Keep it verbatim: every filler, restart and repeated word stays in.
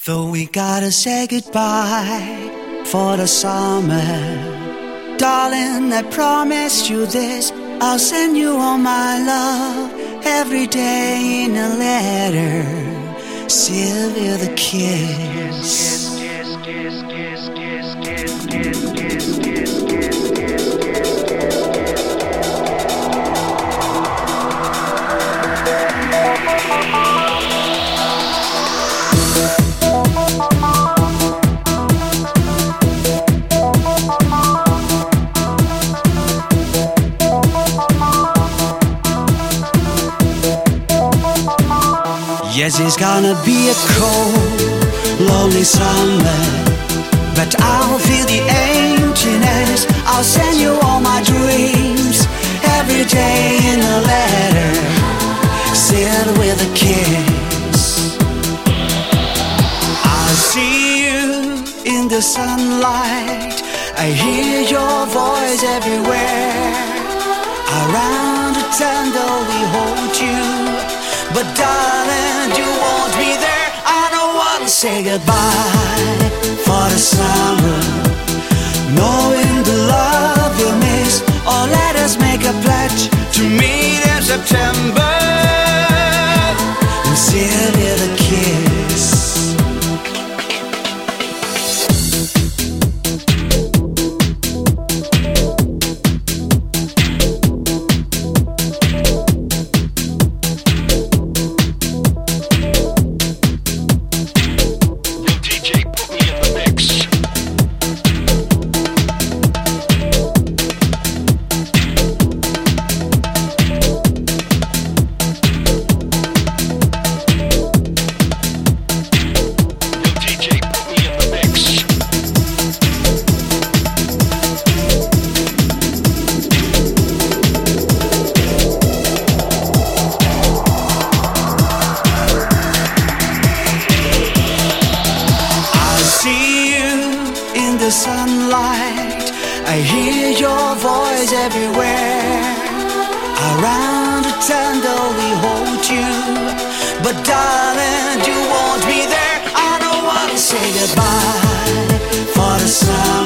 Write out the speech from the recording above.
Though we gotta say goodbye for the summer, darling, I promise you this, I'll send you all my love every day in a letter, sealed with a kiss. Yes, it's gonna be a cold, lonely summer, but I'll feel the emptiness. I'll send you all my dreams every day in a letter, sealed with a kiss. I see you in the sunlight, I hear your voice everywhere. Around the tenderly hold you, but darling, you won't be there. I don't wanna say goodbye for the summer, knowing the love you'll miss. Or let us make a pledge to meet in September and seal with a kiss. The sunlight, I hear your voice everywhere. Around to tenderly hold you, but darling, you won't be there. I don't wanna say goodbye for the sun.